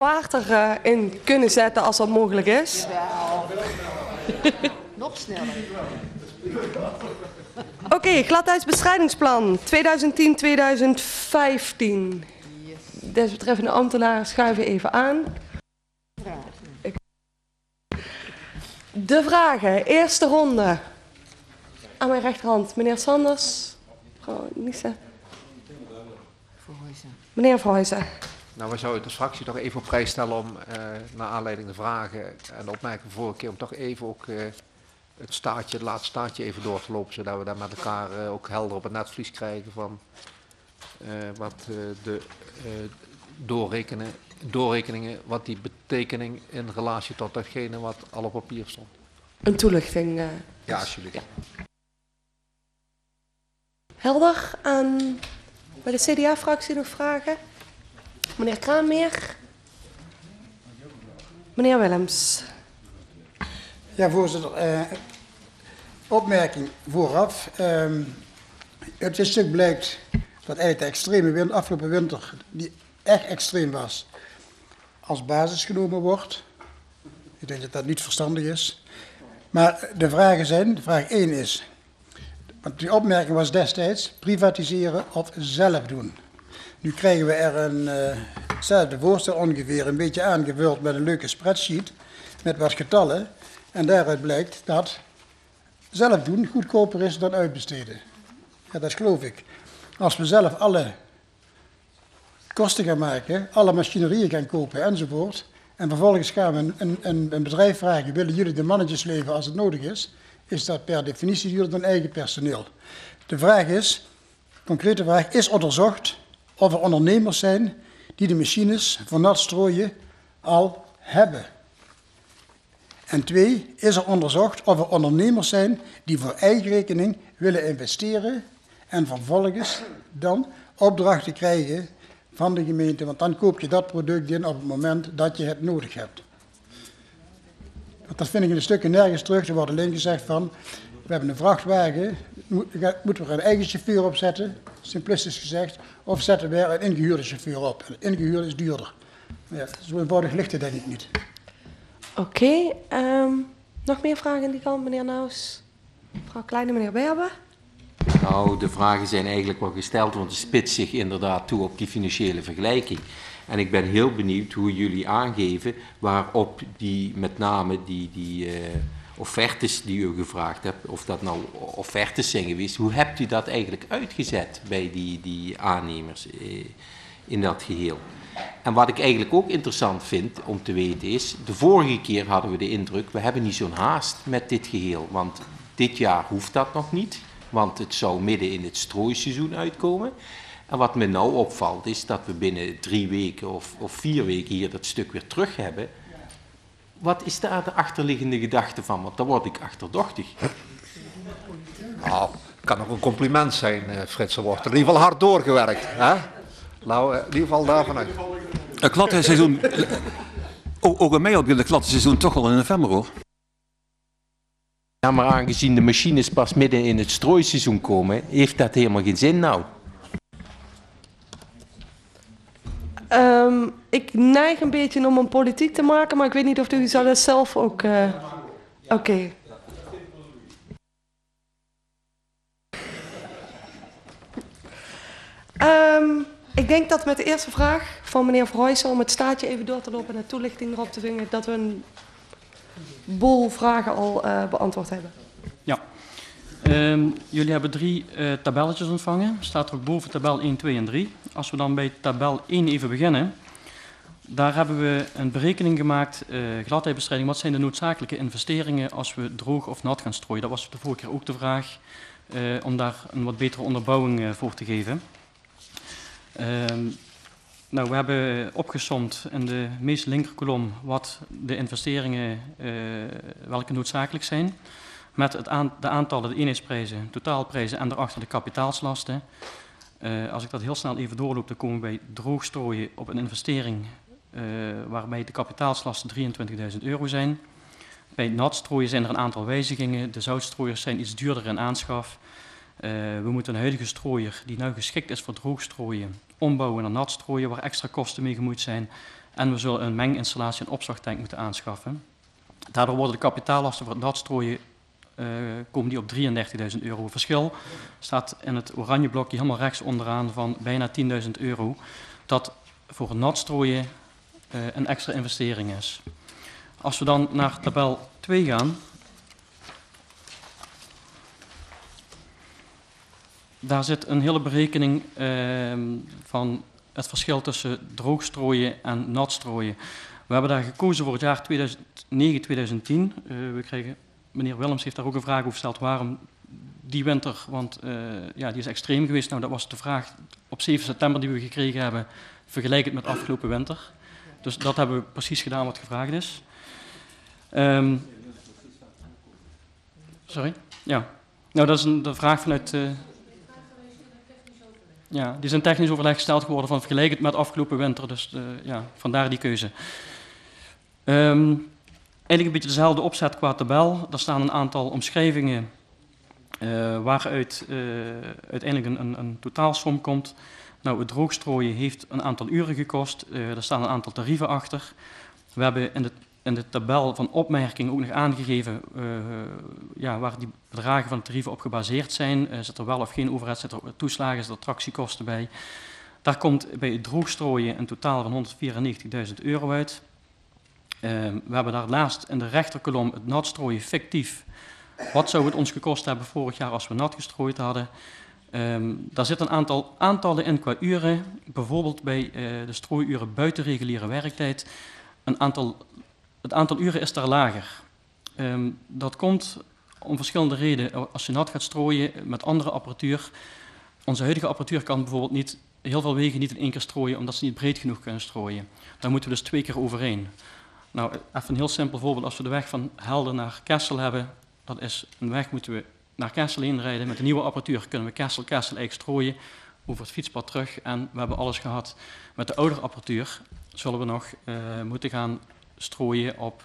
Water in kunnen zetten als dat mogelijk is. Jawel. Nog sneller. Oké, gladheidsbestrijdingsplan 2010-2015. Desbetreffende ambtenaren schuiven even aan. De vragen, eerste ronde. Aan mijn rechterhand, meneer Sanders, mevrouw Niesen. Meneer Verhuizen. Nou, we zouden als fractie toch even op prijs stellen om, naar aanleiding de vragen en de opmerkingen vorige keer, om toch even ook het laatste staartje even door te lopen, zodat we daar met elkaar ook helder op het netvlies krijgen van wat de doorrekeningen, wat die betekening in relatie tot datgene wat al op papier stond. Een toelichting. Ja, alsjeblieft. Ja. Helder. Bij de CDA-fractie nog vragen? Meneer Kraanmeer. Meneer Willems. Ja, voorzitter. Opmerking vooraf. Uit dit stuk blijkt dat eigenlijk de extreme afgelopen winter, die echt extreem was, als basis genomen wordt. Ik denk dat dat niet verstandig is. Maar de vragen zijn, de vraag 1 is, want die opmerking was destijds privatiseren of zelf doen. Nu krijgen we er hetzelfde voorstel ongeveer, een beetje aangevuld met een leuke spreadsheet, met wat getallen. En daaruit blijkt dat zelf doen goedkoper is dan uitbesteden. Ja, dat geloof ik. Als we zelf alle kosten gaan maken, alle machinerieën gaan kopen enzovoort, en vervolgens gaan we een bedrijf vragen, willen jullie de mannetjes leveren als het nodig is dat per definitie duurder dan eigen personeel. De vraag is, concrete vraag, is onderzocht of er ondernemers zijn die de machines voor nat strooien al hebben. En 2, is er onderzocht of er ondernemers zijn die voor eigen rekening willen investeren en vervolgens dan opdrachten krijgen van de gemeente, want dan koop je dat product in op het moment dat je het nodig hebt. Want dat vind ik in de stukken nergens terug. Er wordt alleen gezegd van, we hebben een vrachtwagen, moeten we er een eigen chauffeur op zetten, simplistisch gezegd, of zetten we er een ingehuurde chauffeur op. Een ingehuurde is duurder. Ja, zo eenvoudig ligt het denk ik niet. Oké, nog meer vragen in die kant, meneer Naus? Mevrouw Kleine, meneer Berber? Nou, de vragen zijn eigenlijk wel gesteld, want het spitst zich inderdaad toe op die financiële vergelijking. En ik ben heel benieuwd hoe jullie aangeven waarop met name die offertes die u gevraagd hebt, of dat nou offertes zijn geweest, hoe hebt u dat eigenlijk uitgezet bij die aannemers in dat geheel? En wat ik eigenlijk ook interessant vind om te weten is, de vorige keer hadden we de indruk, we hebben niet zo'n haast met dit geheel, want dit jaar hoeft dat nog niet, want het zou midden in het strooiseizoen uitkomen. En wat me nou opvalt is dat we binnen 3 weken of 4 weken hier dat stuk weer terug hebben. Wat is daar de achterliggende gedachte van? Want daar word ik achterdochtig. Nou, het kan ook een compliment zijn, Frits. Er wordt in ieder geval hard doorgewerkt. Hè? Nou, in ieder geval daarvan uit. Het gladheidsseizoen, ook in mij op het gladheidsseizoen toch al in november hoor. Ja, maar aangezien de machines pas midden in het strooiseizoen komen, heeft dat helemaal geen zin nou. Ik neig een beetje om een politiek te maken, maar ik weet niet of u zou dat zelf ook... Oké. Ik denk dat met de eerste vraag van meneer Verhuizen, om het staartje even door te lopen en de toelichting erop te vingen, dat we een boel vragen al beantwoord hebben. Ja. Jullie hebben 3 tabelletjes ontvangen. Staat er ook boven tabel 1, 2 en 3. Als we dan bij tabel 1 even beginnen. Daar hebben we een berekening gemaakt, gladheidbestrijding. Wat zijn de noodzakelijke investeringen als we droog of nat gaan strooien? Dat was de vorige keer ook de vraag, om daar een wat betere onderbouwing voor te geven. Nou, we hebben opgesomd in de meest linkerkolom wat de investeringen, welke noodzakelijk zijn. Met de aantallen, de eenheidsprijzen, totaalprijzen en daarachter de kapitaalslasten. Als ik dat heel snel even doorloop, dan komen we bij droogstrooien op een investering waarbij de kapitaalslasten €23.000 zijn. Bij natstrooien zijn er een aantal wijzigingen. De zoutstrooiers zijn iets duurder in aanschaf. We moeten een huidige strooier die nou geschikt is voor droogstrooien ombouwen naar natstrooien waar extra kosten mee gemoeid zijn. En we zullen een menginstallatie en opslagtank moeten aanschaffen. Daardoor worden de kapitaallasten voor het nat strooien komen die op €33.000. Verschil staat in het oranje blokje helemaal rechts onderaan van bijna €10.000. Dat voor het nat strooien een extra investering is. Als we dan naar tabel 2 gaan. Daar zit een hele berekening van het verschil tussen droog strooien en nat strooien. We hebben daar gekozen voor het jaar 2009-2010. Meneer Willems heeft daar ook een vraag over gesteld. Waarom die winter? Want die is extreem geweest. Nou, dat was de vraag op 7 september die we gekregen hebben. Vergelijk het met afgelopen winter. Dus dat hebben we precies gedaan wat gevraagd is. Sorry? Ja. Nou, dat is de vraag vanuit... ja, die is in technisch overleg gesteld geworden van vergelijk het met afgelopen winter. Dus vandaar die keuze. Eigenlijk een beetje dezelfde opzet qua tabel. Daar staan een aantal omschrijvingen waaruit uiteindelijk een totaalsom komt. Nou, het droogstrooien heeft een aantal uren gekost. Er staan een aantal tarieven achter. We hebben in de tabel van opmerking ook nog aangegeven waar die bedragen van de tarieven op gebaseerd zijn. Zit er wel of geen overheid, zit er toeslagen, zit er tractiekosten bij. Daar komt bij het droogstrooien een totaal van €194.000 uit. We hebben daarnaast in de rechterkolom het nat strooien fictief. Wat zou het ons gekost hebben vorig jaar als we nat gestrooid hadden? Daar zit een aantallen in qua uren. Bijvoorbeeld bij de strooiuren buiten reguliere werktijd. Het aantal uren is daar lager. Dat komt om verschillende redenen. Als je nat gaat strooien met andere apparatuur. Onze huidige apparatuur kan bijvoorbeeld niet, heel veel wegen niet in 1 keer strooien omdat ze niet breed genoeg kunnen strooien. Daar moeten we dus 2 keer overheen. Nou, even een heel simpel voorbeeld. Als we de weg van Helden naar Kessel hebben, dat is een weg, moeten we naar Kessel heen rijden. Met de nieuwe apparatuur kunnen we Kessel eigenlijk strooien over het fietspad terug en we hebben alles gehad. Met de oudere apparatuur zullen we nog moeten gaan strooien op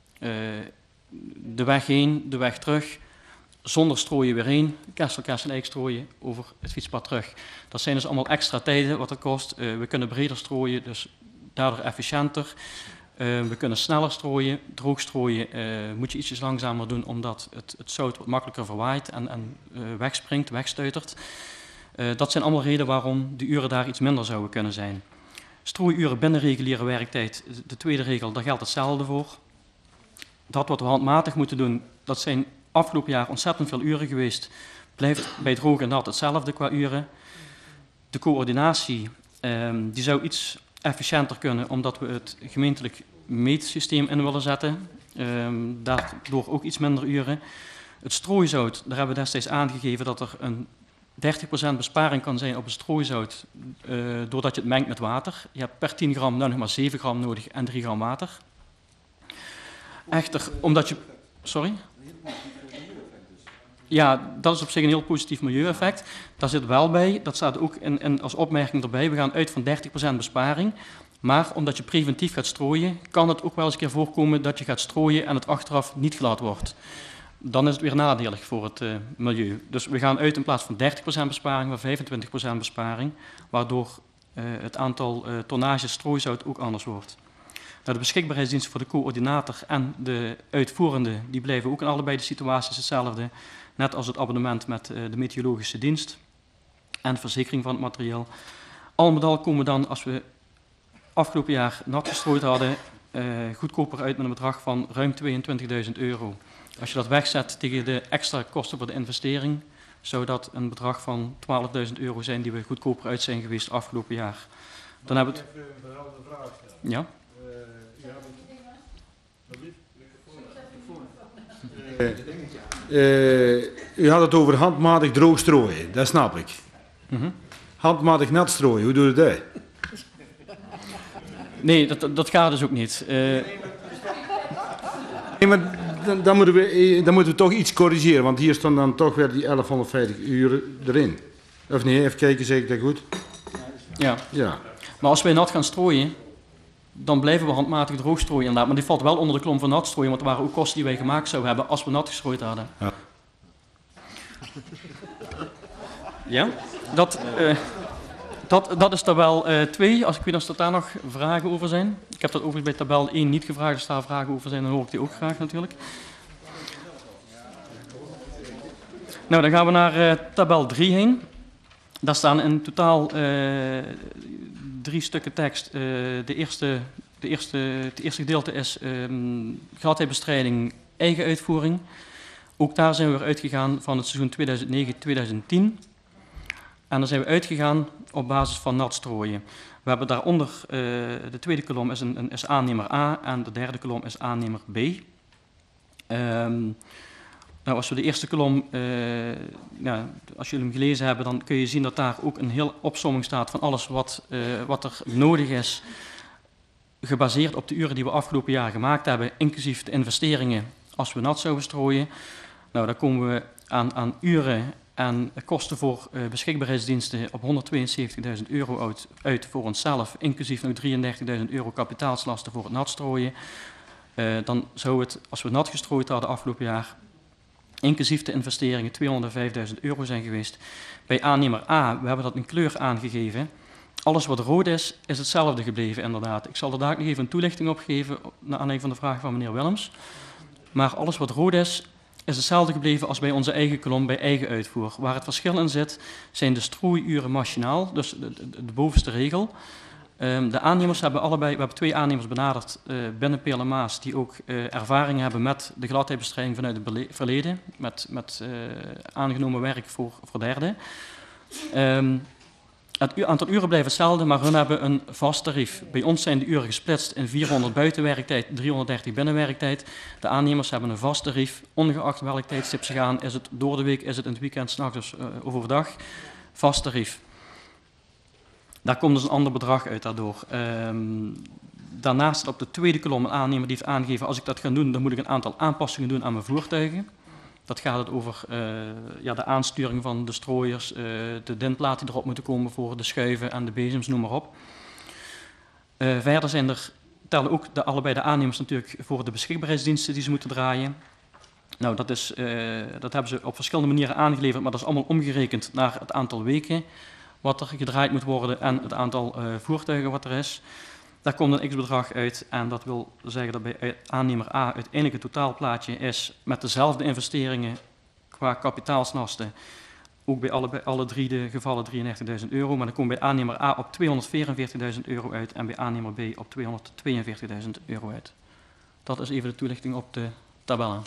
de weg heen, de weg terug, zonder strooien weer heen, Kessel strooien over het fietspad terug. Dat zijn dus allemaal extra tijden wat het kost. We kunnen breder strooien, dus daardoor efficiënter. We kunnen sneller strooien. Droog strooien moet je ietsjes langzamer doen, omdat het zout wat makkelijker verwaait en wegspringt, wegstuitert. Dat zijn allemaal redenen waarom de uren daar iets minder zouden kunnen zijn. Strooiuren binnen reguliere werktijd, de tweede regel, daar geldt hetzelfde voor. Dat wat we handmatig moeten doen, dat zijn afgelopen jaar ontzettend veel uren geweest. Blijft bij droog en nat hetzelfde qua uren. De coördinatie, die zou iets efficiënter kunnen, omdat we het gemeentelijk meetsysteem in willen zetten. Daardoor ook iets minder uren. Het strooizout, daar hebben we destijds aangegeven dat er een 30% besparing kan zijn op het strooizout doordat je het mengt met water. Je hebt per 10 gram nou nog maar 7 gram nodig en 3 gram water. Echter, omdat je... Sorry? Ja, dat is op zich een heel positief milieueffect. Daar zit wel bij, dat staat ook als opmerking erbij, we gaan uit van 30% besparing. Maar omdat je preventief gaat strooien, kan het ook wel eens een keer voorkomen dat je gaat strooien en het achteraf niet glad wordt. Dan is het weer nadelig voor het milieu. Dus we gaan uit in plaats van 30% besparing, maar 25% besparing, waardoor het aantal tonnages strooizout ook anders wordt. Nou, de beschikbaarheidsdiensten voor de coördinator en de uitvoerende, die blijven ook in allebei de situaties hetzelfde. Net als het abonnement met de meteorologische dienst en verzekering van het materieel. Al met al komen we dan, als we afgelopen jaar nat gestrooid hadden, goedkoper uit met een bedrag van ruim €22.000. Als je dat wegzet tegen de extra kosten voor de investering, zou dat een bedrag van €12.000 zijn die we goedkoper uit zijn geweest afgelopen jaar. Dan hebben we het... Even een verhaal vraag stellen. Ja? U had het over handmatig droog strooien, dat snap ik. Handmatig nat strooien, hoe doe je dat? Nee, dat gaat dus ook niet. Nee, maar dan moeten we toch iets corrigeren, want hier staan dan toch weer die 1150 uren erin. Of nee, even kijken, zeg ik dat goed? Ja. Maar als wij nat gaan strooien, dan blijven we handmatig droog strooien inderdaad. Maar die valt wel onder de klom van nat strooien, want er waren ook kosten die wij gemaakt zouden hebben als we nat gestrooid hadden. Ja. Ja? Dat... Dat is tabel 2. Als ik weet of er daar nog vragen over zijn. Ik heb dat overigens bij tabel 1 niet gevraagd. Als daar vragen over zijn, dan hoor ik die ook graag natuurlijk. Nou, dan gaan we naar tabel 3 heen. Daar staan in totaal 3 stukken tekst. Het eerste gedeelte is gladheidbestrijding, eigen uitvoering. Ook daar zijn we weer uitgegaan van het seizoen 2009-2010. En dan zijn we uitgegaan op basis van nat strooien. We hebben daaronder, de tweede kolom is aannemer A en de derde kolom is aannemer B. Nou, als we de eerste kolom, als jullie hem gelezen hebben, dan kun je zien dat daar ook een heel opsomming staat van alles wat er nodig is, gebaseerd op de uren die we afgelopen jaar gemaakt hebben, inclusief de investeringen als we nat zouden strooien. Nou, dan komen we aan uren en kosten voor beschikbaarheidsdiensten op €172.000 uit voor onszelf, inclusief nog €33.000 kapitaalslasten voor het nat strooien. Dan zou het, als we nat gestrooid hadden afgelopen jaar, inclusief de investeringen €205.000 zijn geweest. Bij aannemer A, we hebben dat in kleur aangegeven. Alles wat rood is, is hetzelfde gebleven inderdaad. Ik zal er daar nog even een toelichting op geven, naar aanleiding van de vraag van meneer Willems. Maar alles wat rood is hetzelfde gebleven als bij onze eigen kolom bij eigen uitvoer. Waar het verschil in zit, zijn de strooiuren machinaal, dus de bovenste regel. De aannemers hebben allebei, we hebben 2 aannemers benaderd binnen PLMA's die ook ervaring hebben met de gladheidbestrijding vanuit het verleden, met aangenomen werk voor derden. Het aantal uren blijft hetzelfde, maar hun hebben een vast tarief. Bij ons zijn de uren gesplitst in 400 buitenwerktijd, 330 binnenwerktijd. De aannemers hebben een vast tarief, ongeacht welk tijdstip ze gaan. Is het door de week, is het in het weekend, 's nachts of overdag. Vast tarief. Daar komt dus een ander bedrag uit daardoor. Daarnaast op de tweede kolom een aannemer die heeft aangegeven, als ik dat ga doen, dan moet ik een aantal aanpassingen doen aan mijn voertuigen. Dat gaat het over de aansturing van de strooiers, de dentplaten die erop moeten komen voor de schuiven en de bezems, noem maar op. Verder tellen ook allebei de aannemers natuurlijk voor de beschikbaarheidsdiensten die ze moeten draaien. Nou, dat hebben ze op verschillende manieren aangeleverd, maar dat is allemaal omgerekend naar het aantal weken wat er gedraaid moet worden en het aantal voertuigen wat er is. Daar komt een x-bedrag uit en dat wil zeggen dat bij aannemer A uiteindelijk het totaalplaatje is met dezelfde investeringen qua kapitaalslasten, ook bij alle 3 de gevallen €33.000, maar dan komt bij aannemer A op €244.000 uit en bij aannemer B op €242.000 uit. Dat is even de toelichting op de tabellen.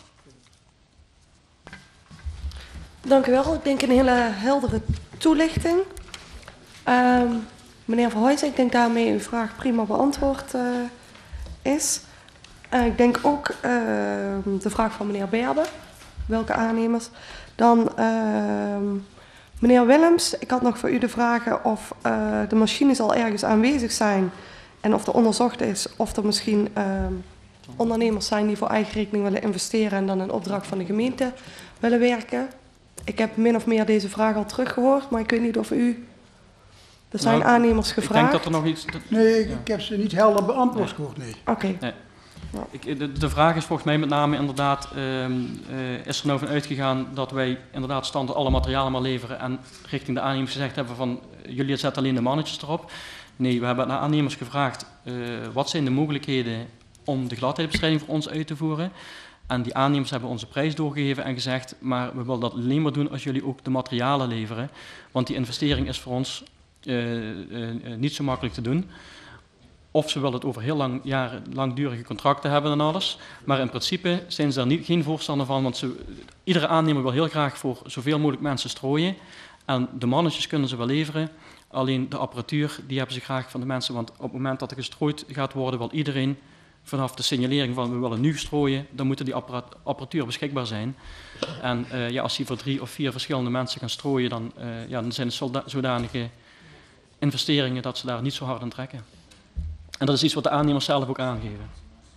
Dank u wel. Ik denk een hele heldere toelichting. Meneer Verhuijzen, ik denk daarmee uw vraag prima beantwoord is. Ik denk ook de vraag van meneer Berbe, welke aannemers. Dan meneer Willems, ik had nog voor u de vragen of de machines al ergens aanwezig zijn en of er onderzocht is of er misschien ondernemers zijn die voor eigen rekening willen investeren en dan een opdracht van de gemeente willen werken. Ik heb min of meer deze vraag al teruggehoord, maar ik weet niet of u... Er zijn aannemers gevraagd. Ik denk dat er nog iets... Nee, ik heb ze niet helder beantwoord gehoord, nee. Oké. Nee. De vraag is volgens mij met name inderdaad, is er nou van uitgegaan dat wij inderdaad standaard alle materialen maar leveren en richting de aannemers gezegd hebben van jullie zetten alleen de mannetjes erop. Nee, we hebben naar aannemers gevraagd wat zijn de mogelijkheden om de gladheidbestrijding voor ons uit te voeren. En die aannemers hebben onze prijs doorgegeven en gezegd, maar we willen dat alleen maar doen als jullie ook de materialen leveren. Want die investering is voor ons niet zo makkelijk te doen. Of ze willen het over heel langdurige contracten hebben en alles. Maar in principe zijn ze daar geen voorstander van, want iedere aannemer wil heel graag voor zoveel mogelijk mensen strooien. En de mannetjes kunnen ze wel leveren, alleen de apparatuur die hebben ze graag van de mensen. Want op het moment dat er gestrooid gaat worden, wil iedereen vanaf de signalering van we willen nu strooien, dan moet die apparatuur beschikbaar zijn. En als die voor 3 of 4 verschillende mensen gaan strooien, dan zijn het zodanige investeringen dat ze daar niet zo hard aan trekken. En dat is iets wat de aannemers zelf ook aangeven.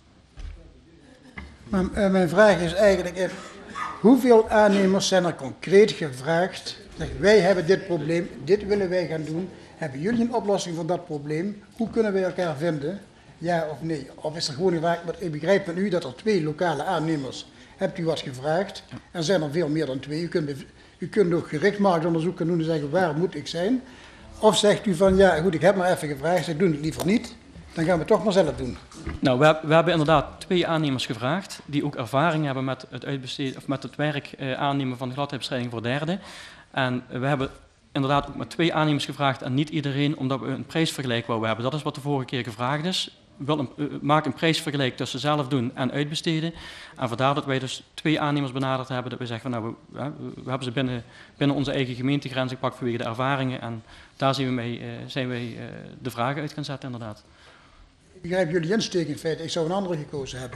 Maar, mijn vraag is eigenlijk, hoeveel aannemers zijn er concreet gevraagd? Zeggen, wij hebben dit probleem, dit willen wij gaan doen. Hebben jullie een oplossing voor dat probleem? Hoe kunnen wij elkaar vinden? Ja of nee? Of is er gewoon gevraagd, want ik begrijp van u dat er 2 lokale aannemers, hebt u wat gevraagd? Er zijn er veel meer dan 2. U kunt ook gericht marktonderzoek doen en zeggen, waar moet ik zijn? Of zegt u van, ja goed, ik heb maar even gevraagd, ze doen het liever niet. Dan gaan we het toch maar zelf doen. Nou, we hebben inderdaad 2 aannemers gevraagd die ook ervaring hebben met het uitbesteden of met het werk aannemen van gladheidsbestrijding voor derden. En we hebben inderdaad ook met 2 aannemers gevraagd en niet iedereen, omdat we een prijsvergelijk wouden hebben. Dat is wat de vorige keer gevraagd is. Maak een prijsvergelijk tussen zelf doen en uitbesteden. En vandaar dat wij dus 2 aannemers benaderd hebben. Dat we zeggen van nou, we hebben ze binnen onze eigen gemeentegrens gepakt vanwege de ervaringen. En daar zijn wij de vragen uit gaan zetten inderdaad. Ik begrijp jullie insteek in feite. Ik zou een andere gekozen hebben.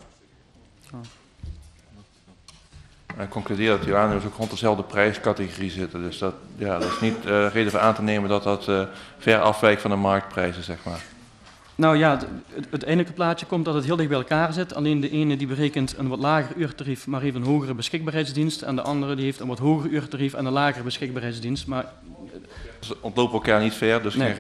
Ik concludeer dat die aannemers ook rond dezelfde prijscategorie zitten. Dus dat is niet reden voor aan te nemen dat dat ver afwijkt van de marktprijzen, zeg maar. Nou ja, het eindelijke plaatje komt dat het heel dicht bij elkaar zit. Alleen de ene die berekent een wat lager uurtarief, maar heeft een hogere beschikbaarheidsdienst. En de andere die heeft een wat hoger uurtarief en een lagere beschikbaarheidsdienst. Maar ze ontlopen elkaar niet ver, dus nee.